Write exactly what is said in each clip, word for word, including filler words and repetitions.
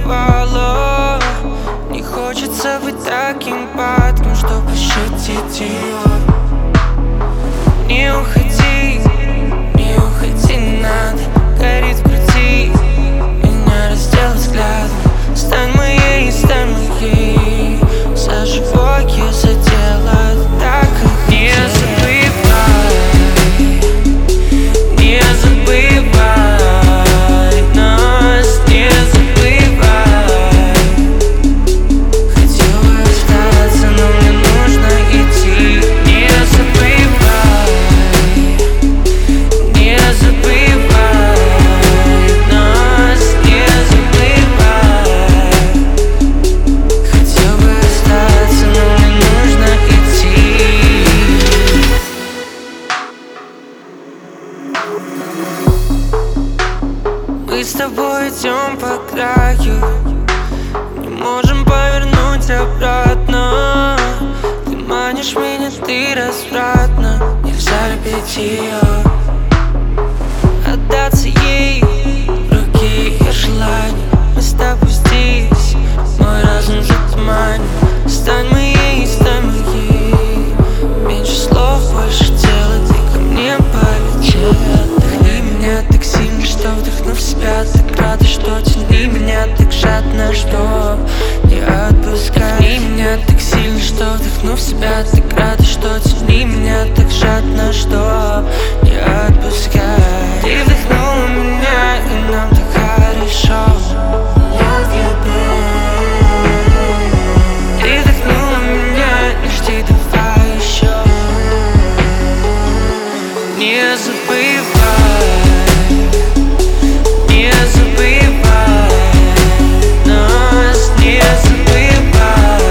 бывало. Не хочется быть таким падким, чтоб пощадить ее. Не уходи, не уходи, не надо. Горит в груди, меня раздел взглядом. Стань моей, стань моей. За живое задела, так как не забывай, не забывай нас, не забывай. Хотела остаться, но мне нужно идти. Не забывай, не забывай нас, не забывай. Хотел бы остаться, но мне нужно идти. Мы с тобой идем по краю, не можем повернуть обратно. Ты манишь меня, ты развратна. Нельзя любить ее, отдаться ей в руки и желания. Мы с тобой здесь, мой разум затуманен. Стань моей, стань моей. Меньше слов, больше тела, ты ко мне полетела. Вдохни меня так сильно, что вдохнув себя, так рада, что тяни меня так жадно, что не отпускай. Вдохни меня так сильно, что вдохнув себя, так рада, что тяни меня так жадно, что не отпускай. Ты вдохнула меня, и нам так хорошо. Ты вдохнула меня, не жди, давай еще. Не забывай, не забывай нас, не забывай.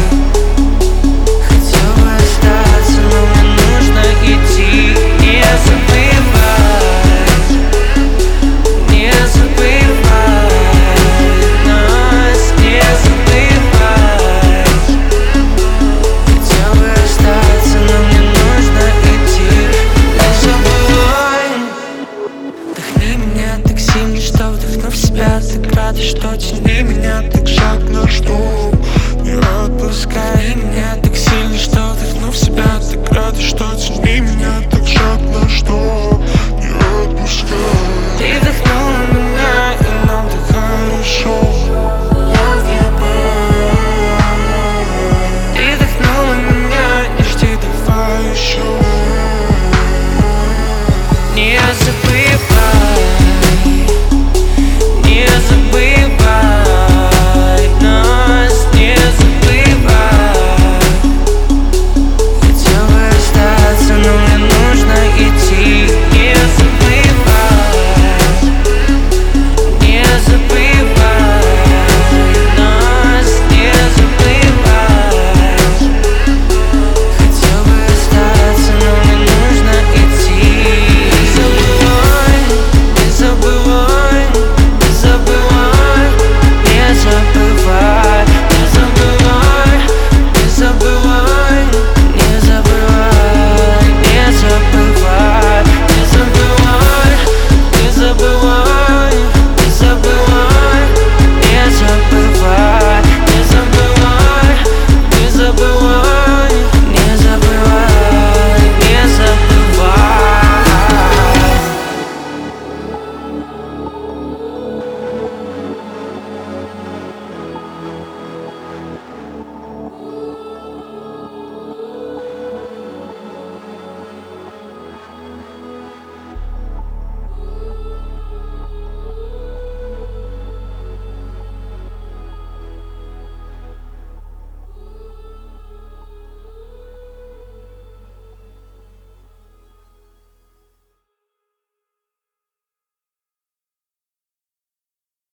Хотел бы остаться, но мне нужно идти. Не забывай, не забывай нас, не забывай. Хотел бы остаться, но мне нужно идти. Не забывай. Вдохни меня так сильно, что вдохнув себя, так рада, что тяни меня так жадно, что не отпускай. Меня так сильно, что вдохнув себя, так рада, что тяни меня так жадно, что не отпускай.